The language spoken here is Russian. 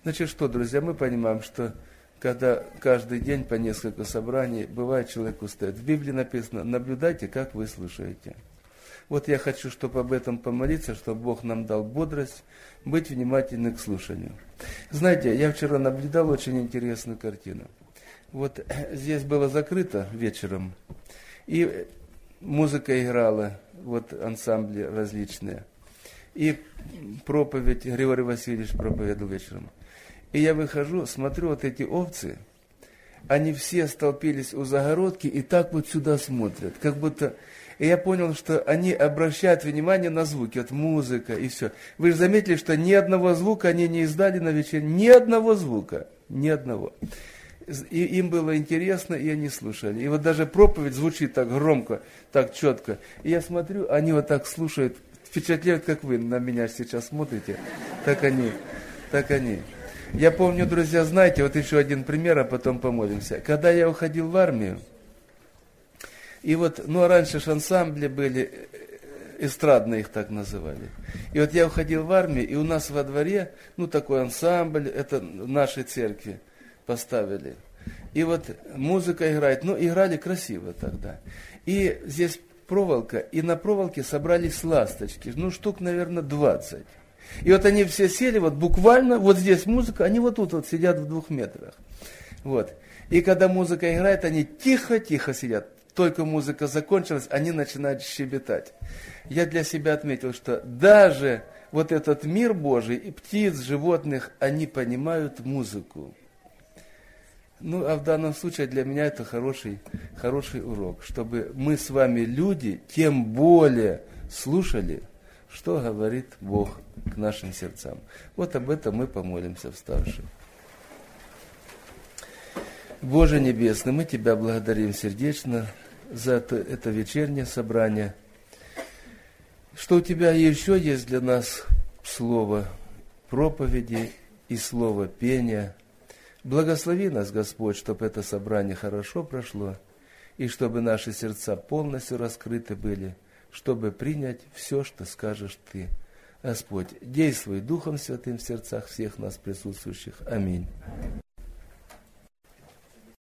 Значит, что, друзья, мы понимаем, что когда каждый день по несколько собраний, бывает, человек устает. В Библии написано: наблюдайте, как вы слушаете. Вот я хочу, чтобы об этом помолиться, чтобы Бог нам дал бодрость, быть внимательным к слушанию. Знаете, я вчера наблюдал очень интересную картину. Вот здесь было закрыто вечером, и музыка играла, вот ансамбли различные. И проповедь, Григорий Васильевич проповедовал вечером. И я выхожу, смотрю, вот эти овцы, они все столпились у загородки и так вот сюда смотрят, как будто... И я понял, что они обращают внимание на звуки, вот музыка и все. Вы же заметили, что ни одного звука они не издали на вечере, ни одного звука, ни одного. И им было интересно, и они слушали. И вот даже проповедь звучит так громко, так четко. И я смотрю, они вот так слушают, впечатляют, как вы на меня сейчас смотрите. Так они. Я помню, друзья, знаете, вот еще один пример, а потом помолимся. Когда я уходил в армию, и вот, ну, раньше же ансамбли были, эстрадные их так называли. И вот я уходил в армию, и у нас во дворе, ну, такой ансамбль, это в нашей церкви поставили. И вот музыка играет, ну, играли красиво тогда. И здесь проволока, и на проволоке собрались ласточки, ну, штук, наверное, 20. И вот они все сели, вот буквально, вот здесь музыка, они вот тут вот сидят в 2 метрах. Вот. И когда музыка играет, они тихо-тихо сидят. Только музыка закончилась, они начинают щебетать. Я для себя отметил, что даже вот этот мир Божий, и птиц, животных, они понимают музыку. Ну, а в данном случае для меня это хороший урок, чтобы мы с вами, люди, тем более слушали, что говорит Бог к нашим сердцам. Вот об этом мы помолимся, вставши. Боже Небесный, мы Тебя благодарим сердечно за это вечернее собрание, что у Тебя еще есть для нас слово проповеди и слово пения. Благослови нас, Господь, чтобы это собрание хорошо прошло, и чтобы наши сердца полностью раскрыты были, чтобы принять все, что скажешь Ты. Господь, действуй Духом Святым в сердцах всех нас присутствующих. Аминь.